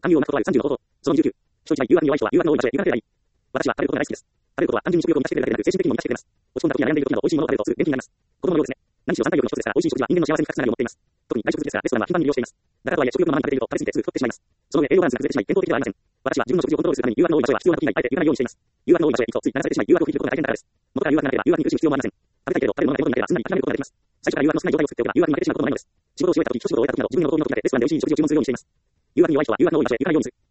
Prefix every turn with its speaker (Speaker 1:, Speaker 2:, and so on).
Speaker 1: 単語を巻くことはある30の方法。その29。人一倍 UR に弱い人は UR の多い場所へ UR の方がいい。私は食べることが大好きです。食べることは単純に食欲を満たしてくれるだけでなく、精神的にも満たしてくれます。落ち込んだ時や悩んでいる時など美味しいものを食べるとすぐ元気になります。子供のようですね。何しろ三大欲の一つですから、美味しい食事は人間の幸せに深くつながりを持っています。特に外食ですが、レストランは頻繁に利用しています。だからとはいえ、食欲のままに食べていると食べ過ぎてすぐ太ってしまいます。その上、栄養バランスが崩れてしまい、健康的ではありません。私は自分の食事をコントロールするために UR の多い場所へは必要な時以外、あえて行かないようにしています。UR の多い場所へ行くとつい流されてしまい、UR を振り切ることが大変だからです。元から UR がなければ UR に苦しむ必要もありません。食べたいけれど、食べるものが手元になければすんなり諦めることができます。最初から UR の少ない状態を作っておけば UR に負けてしまうこともないのです。仕事を終えた時、一仕事を終えた時など、自分のご褒美の時だけレストランで美味しい食事を注文するようにしています。UR に弱い人は UR の多い場所へ行かないようにする。